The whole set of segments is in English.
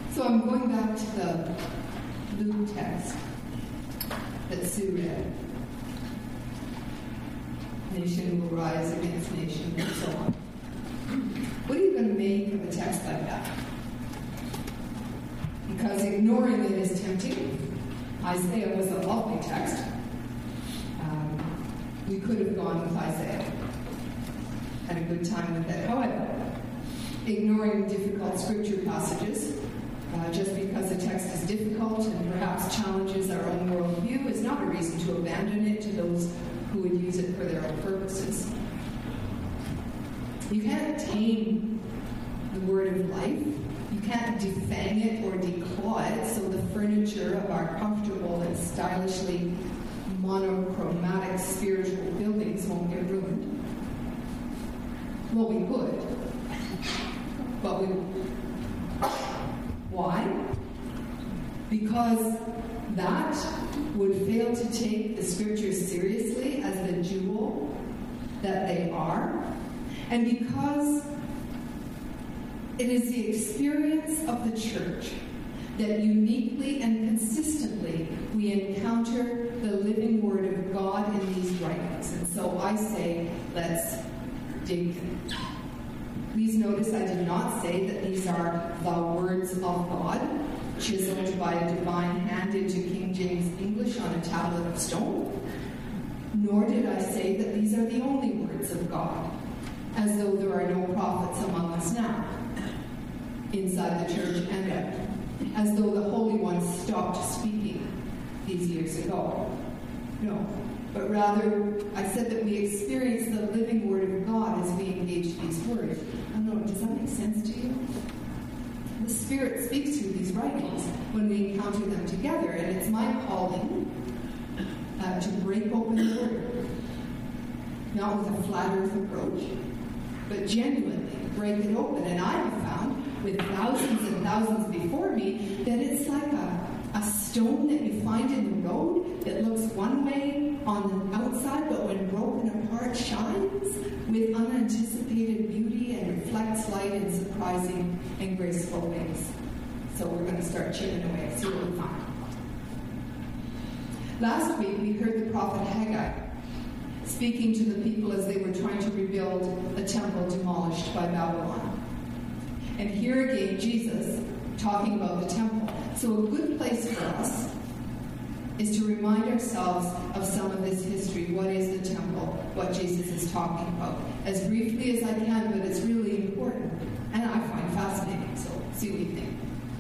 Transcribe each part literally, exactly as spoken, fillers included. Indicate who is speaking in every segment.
Speaker 1: So I'm going back to the Luke text that Sue read. Nation will rise against nation, and so on. What are you going to make of a text like that? Because ignoring it is tempting. Isaiah was a lovely text. Um, we could have gone with Isaiah. Had a good time with it. However, ignoring difficult scripture passages, uh, just because a text is difficult and perhaps challenges our own worldview, is not a reason to abandon it to those who would use it for their own purposes. You can't tame the word of life. You can't defang it or declaw it so the furniture of our comfortable and stylishly monochromatic spiritual buildings won't get ruined. Well, we could, but we won't. Why? Because that would fail to take the scriptures seriously as the jewel that they are, and because it is the experience of the church that uniquely and consistently we encounter the living word of God in these writings. And so I say, let's dig in. Please notice I did not say that these are the words of God, chiseled by a divine hand into King James English on a tablet of stone. Nor did I say that these are the only words of God, as though there are no prophets among us now, inside the church and out, as though the Holy One stopped speaking these years ago. No, but rather I said that we experience the living word of God as we engage these words. I don't know, does that make sense to you? The Spirit speaks through these writings when we encounter them together, and it's my calling uh, to break open the word, not with a flat earth approach, but genuinely break it open. And I have found, with thousands and thousands before me, that it's like a, a stone that you find in the road that looks one way on the outside, but when broken apart shines with unanticipated beauty and reflects light in surprising and graceful ways. So we're going to start chipping away, see what we find. Last week we heard the prophet Haggai speaking to the people as they were trying to rebuild a temple demolished by Babylon. And here again, Jesus talking about the temple. So a good place for us is to remind ourselves of some of this history. What is the temple? What Jesus is talking about. As briefly as I can, but it's really important. And I find fascinating, so see what you think.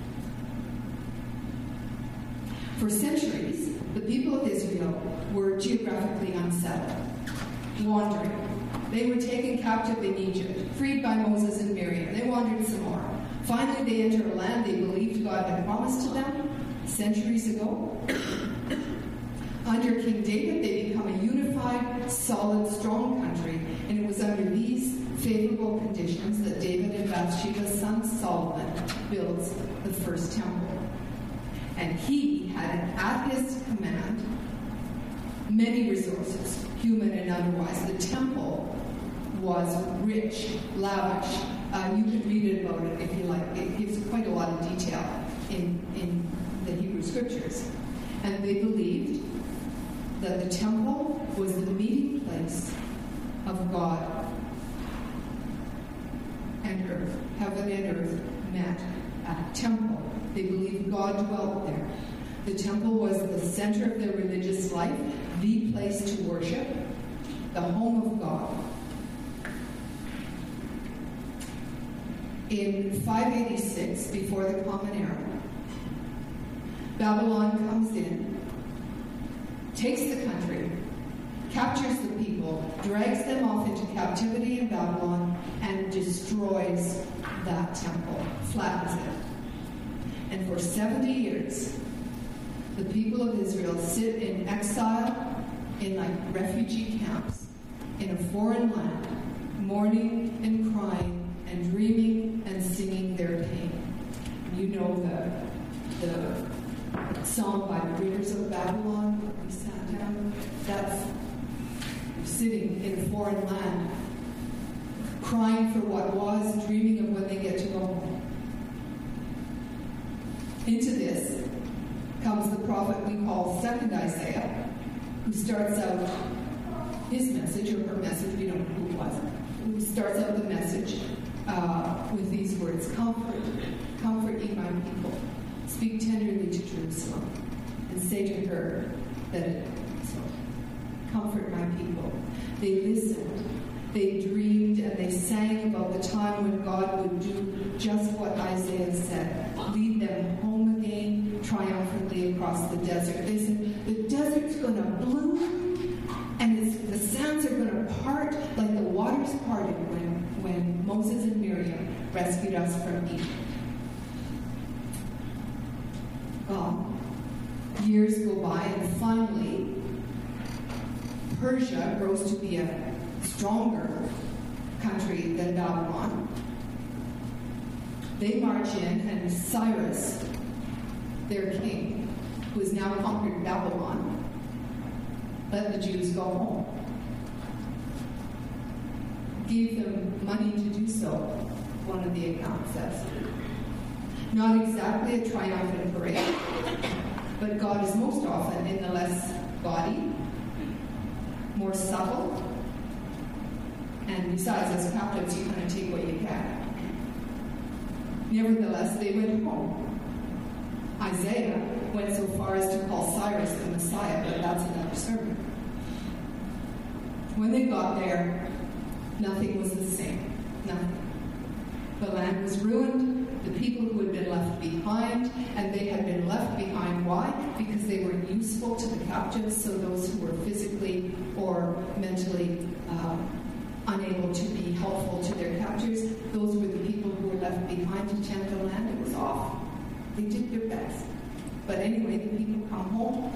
Speaker 1: For centuries, the people of Israel were geographically unsettled, wandering. They were taken captive in Egypt, freed by Moses and Miriam. They wandered some more. Finally, they entered a land they believed God had promised to them centuries ago. Under King David, they become a unified, solid, strong country, and it was under these favorable conditions that David and Bathsheba's son Solomon builds the first temple. And he had at his command many resources, human and otherwise. The temple was rich, lavish. Uh, you can read it about it if you like. It gives quite a lot of detail in, in the Hebrew Scriptures. And they believed that the temple was the meeting place of God and earth. Heaven and earth met at a temple. They believed God dwelt there. The temple was the center of their religious life, the place to worship, the home of God. In five eighty-six, before the Common Era, Babylon comes in, takes the country, captures the people, drags them off into captivity in Babylon, and destroys that temple, flattens it. And for seventy years, the people of Israel sit in exile, in like refugee camps, in a foreign land, mourning and crying and dreaming and singing their pain. You know the, the song by the Readers of Babylon, we sat down. That's sitting in a foreign land, crying for what was, dreaming of when they get to go home. comes the prophet we call second Isaiah, who starts out his message, or her message, we don't know who it was, who starts out the message uh, with these words, comfort, comfort ye my people, speak tenderly to Jerusalem, and say to her that it, so, comfort my people. They listened, they dreamed, and they sang about the time when God would do just what Isaiah said, lead them home again triumphantly across the desert. They said, the desert's going to bloom, and it's, the sands are going to part like the waters parted when, when Moses and Miriam rescued us from Egypt. Well, years go by, and finally, Persia grows to be a stronger country than Babylon. They march in, and Cyrus, their king, who has now conquered Babylon, let the Jews go home. Gave them money to do so, one of the accounts says. Not exactly a triumphant parade, but God is most often in the less gaudy, more subtle, and besides, as captives, you kind of take what you can. Nevertheless, they went home. Isaiah went so far as to call Cyrus the Messiah, but that's another sermon. When they got there, nothing was the same. Nothing. The land was ruined, the people who had been left behind, and they had been left behind. Why? Because they were useful to the captives, so those who were physically or mentally uh, unable to be helpful to their captors, those were the people who were left behind to tend the land. It was off. They did their best. But anyway, the people come home.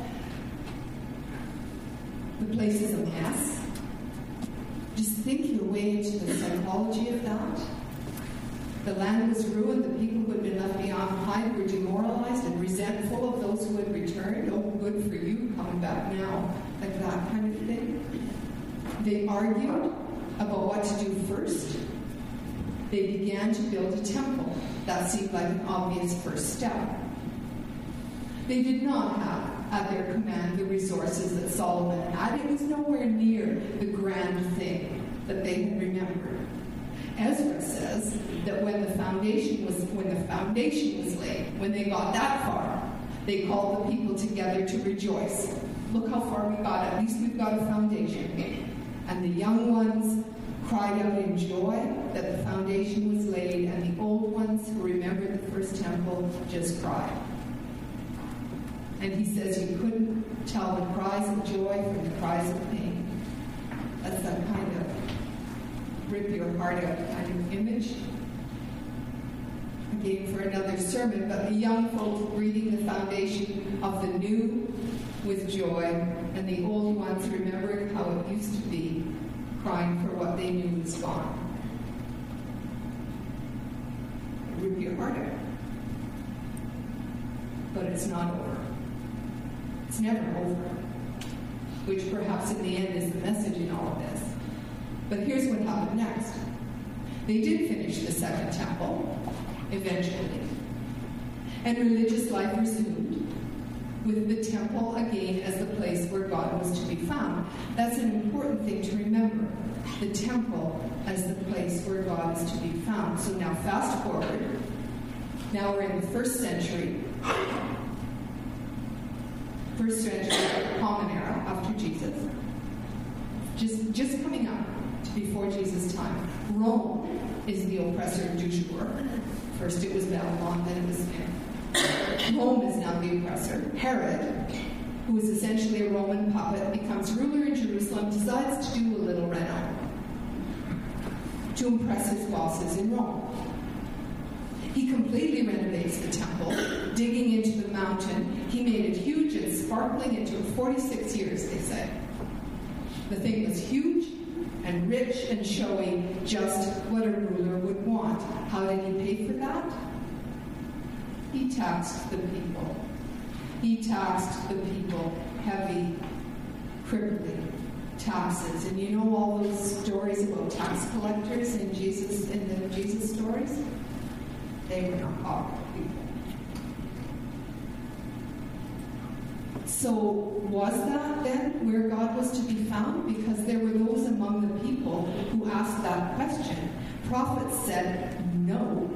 Speaker 1: The place is a mess. Just think your way into the psychology of that. The land was ruined. The people who had been left behind were demoralized and resentful of those who had returned. Oh, good for you, coming back now. Like that kind of thing. They argued about what to do first. They began to build a temple. That seemed like an obvious first step. They did not have at their command the resources that Solomon had. It was nowhere near the grand thing that they had remembered. Ezra says that when the foundation was when the foundation was laid, when they got that far, they called the people together to rejoice. Look how far we got. At least we've got a foundation. And the young ones cried out in joy that the foundation was laid, and the old ones who remembered the first temple just cried. And he says you couldn't tell the cries of joy from the cries of pain. That's that kind of rip your heart out kind of image. Again, for another sermon, but the young folk greeting the foundation of the new with joy, and the old ones remembering how it used to be, crying for what they knew was gone. Rip your heart out. But it's not over. It's never over. Which perhaps in the end is the message in all of this. But here's what happened next. They did finish the second temple, eventually. And religious life resumed, with the temple again as the place where God was to be found. That's an important thing to remember. The temple as the place where God is to be found. So now fast forward. Now we're in the first century. First century Common Era after Jesus. Just, just coming up to before Jesus' time. Rome is the oppressor du jour. First it was Babylon, then it was Spain. Rome is now the oppressor. Herod, who is essentially a Roman puppet, becomes ruler in Jerusalem, decides to do a little reno to impress his bosses in Rome. He completely renovates the temple, digging into the mountain. He made it huge and sparkling. It took forty-six years, they say. The thing was huge and rich and showy, just what a ruler would want. How did he pay for that? He taxed the people. He taxed the people heavy, crippling taxes. And you know all those stories about tax collectors in Jesus, in the Jesus stories? They were not popular people. So was that then where God was to be found? Because there were those among the people who asked that question. Prophets said no.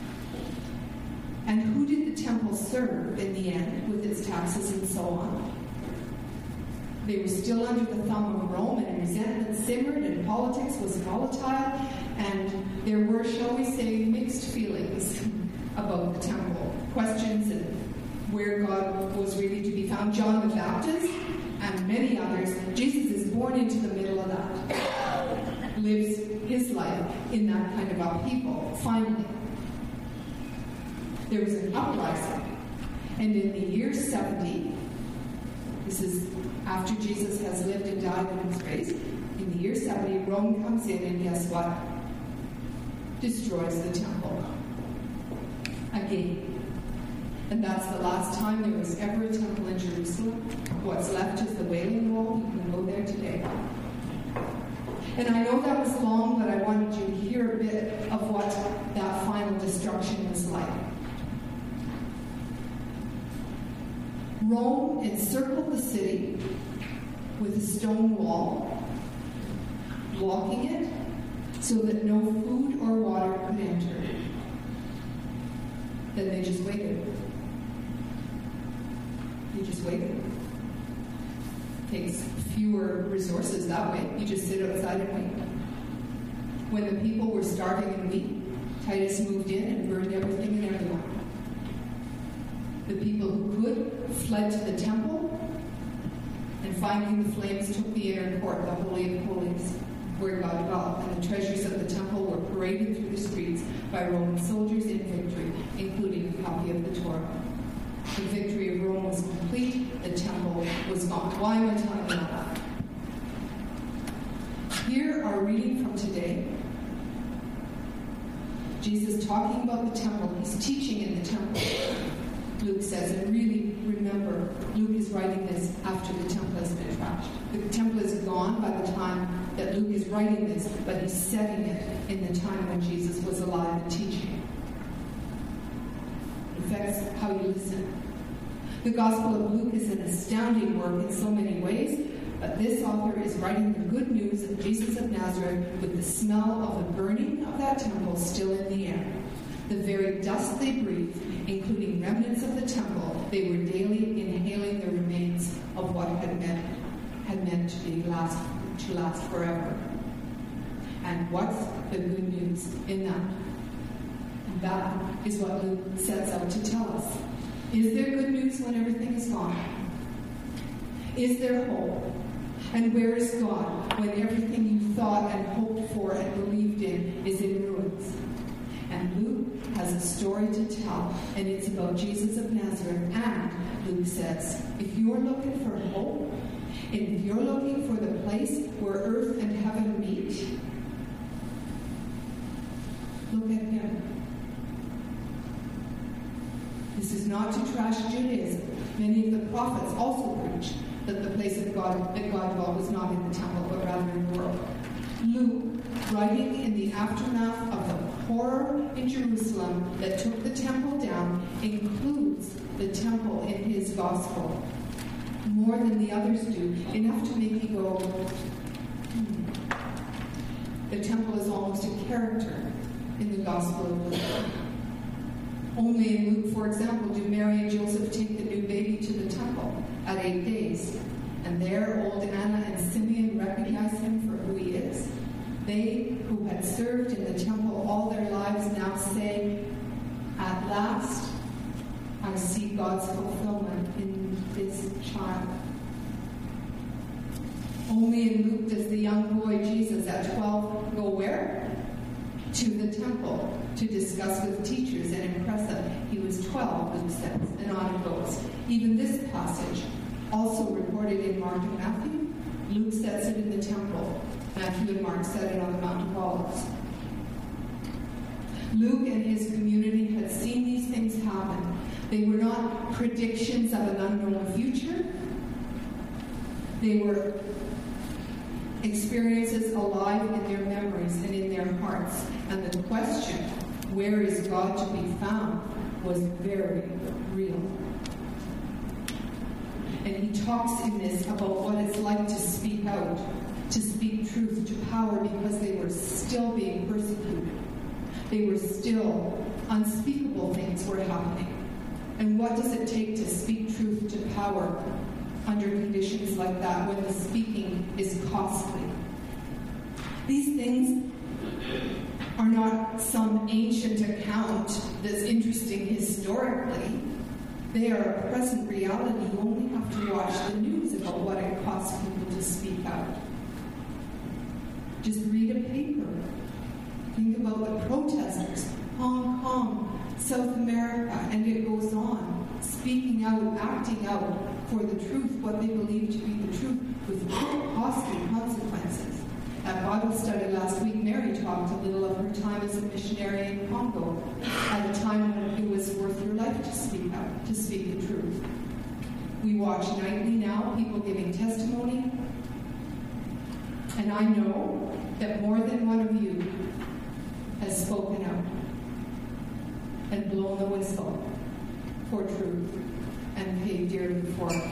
Speaker 1: And who did the temple serve in the end with its taxes and so on? They were still under the thumb of Rome, and resentment simmered, and politics was volatile, and there were, shall we say, mixed feelings about the temple. Questions and where God was really to be found. John the Baptist and many others. Jesus is born into the middle of that. Lives his life in that kind of upheaval. Finally, there was an uprising. And in the year seventy, this is after Jesus has lived and died and was raised, in the year seventy, Rome comes in and guess what? Destroys the temple. Again. And that's the last time there was ever a temple in Jerusalem. What's left is the Wailing Wall. You can go there today. And I know that was long, but I wanted you to hear a bit of what that final destruction was like. Rome encircled the city with a stone wall, blocking it so that no food or water could enter. Then they just waited. You just waited. Takes fewer resources that way. You just sit outside and wait. When the people were starving and weak, Titus moved in and burned everything and everyone. The people who could fled to the temple, and finally the flames took the inner court, the Holy of Holies, where God dwelt, and the treasures of the temple were paraded through the streets by Roman soldiers in victory, including a copy of the Torah. The victory of Rome was complete, the temple was gone. Why am I telling you that? Here, our reading from today, Jesus talking about the temple, he's teaching in the temple. Luke says, and really remember, Luke is writing this after the temple has been trashed. The temple is gone by the time that Luke is writing this, but he's setting it in the time when Jesus was alive and teaching. It affects how you listen. The Gospel of Luke is an astounding work in so many ways, but this author is writing the good news of Jesus of Nazareth with the smell of the burning of that temple still in the air. The very dust they breathed, including remnants of the temple, they were daily inhaling the remains of what had meant had meant to be last to last forever. And what's the good news in that? That is what Luke sets out to tell us. Is there good news when everything is gone? Is there hope? And where is God when everything you thought and hoped for and believed in is in ruins? And Luke has a story to tell, and it's about Jesus of Nazareth. And Luke says, if you're looking for hope, and if you're looking for the place where earth and heaven meet, look at him. This is not to trash Judaism. Many of the prophets also preached that the place of God, that God dwelt, was not in the temple, but rather in the world. Luke, writing in the aftermath of the horror in Jerusalem that took the temple down, includes the temple in his gospel more than the others do, enough to make you go, hmm. The temple is almost a character in the Gospel of Luke. Only in Luke, for example, do Mary and Joseph take the new baby to the temple at eight days. And there, old Anna and Simeon recognize him for who he is. They who had served in the temple all their lives now say, at last, I see God's fulfillment in this child. Only in Luke does the young boy Jesus at twelve go where? To the temple to discuss with teachers and impress them. He was twelve, Luke says, and on it goes. Even this passage, also reported in Mark and Matthew, Luke sets it in the temple. Matthew and Mark set it on the Mount of Olives. Luke and his community had seen these things happen. They were not predictions of an unknown future. They were experiences alive in their memories and in their hearts. And the question, where is God to be found, was very real. And he talks in this about what it's like to speak out, to speak truth to power, because they were still being persecuted. They were still, unspeakable things were happening. And what does it take to speak truth to power under conditions like that when the speaking is costly? These things are not some ancient account that's interesting historically. They are a present reality. You only have to watch the news about what it costs people to speak out. Just read a paper. Think about the protesters, Hong Kong, South America, and it goes on. Speaking out, acting out for the truth, what they believe to be the truth, with costly consequences. At Bible study last week, Mary talked a little of her time as a missionary in Congo, at a time when it was worth your life to speak out, to speak the truth. We watch nightly now people giving testimony, and I know that more than one of you has spoken out and blown the whistle for truth and paid dearly for it.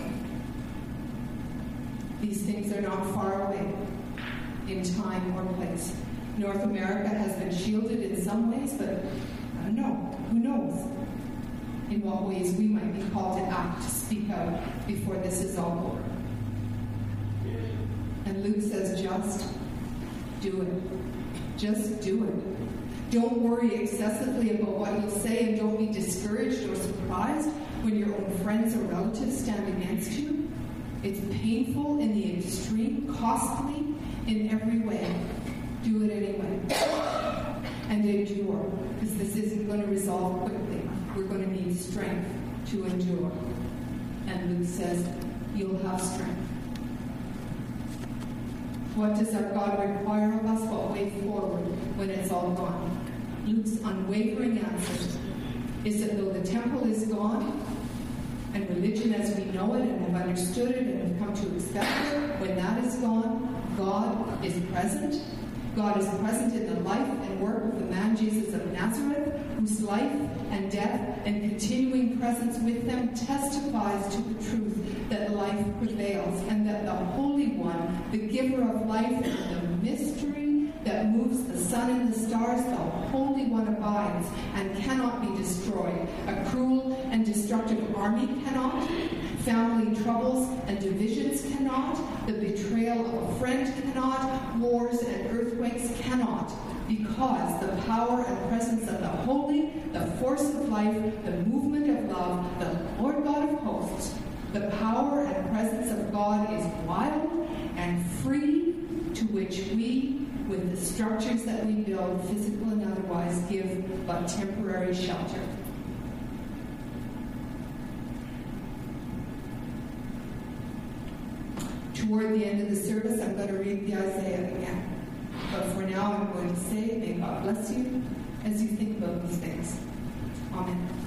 Speaker 1: These things are not far away in time or place. North America has been shielded in some ways, but I don't know. Who knows in what ways we might be called to act, to speak out before this is all over. And Luke says, just do it. Just do it. Don't worry excessively about what you'll say, and don't be discouraged or surprised when your own friends or relatives stand against you. It's painful in the extreme, costly in every way. Do it anyway. And endure, because this isn't going to resolve quickly. We're going to need strength to endure. And Luke says, you'll have strength. What does our God require of us? What way forward when it's all gone? Luke's unwavering answer is that though the temple is gone, and religion as we know it and have understood it and have come to expect it, when that is gone, God is present. God is present in the life and work of the man Jesus of Nazareth, whose life and death and continuing presence with them testifies to the truth that life prevails, and that the Holy One, the giver of life, and the mystery that moves the sun and the stars, the Holy One abides and cannot be destroyed. A cruel and destructive army cannot. Family troubles and divisions cannot. The betrayal of a friend cannot. Wars and earthquakes cannot. Because the power and presence of the Holy, the force of life, the movement of love, the Lord God of hosts, the power and presence of God is wild and free, to which we, with the structures that we build, physical and otherwise, give but temporary shelter. Toward the end of the service, I'm going to read the Isaiah again. But for now, I'm going to say, may God bless you as you think about these things. Amen.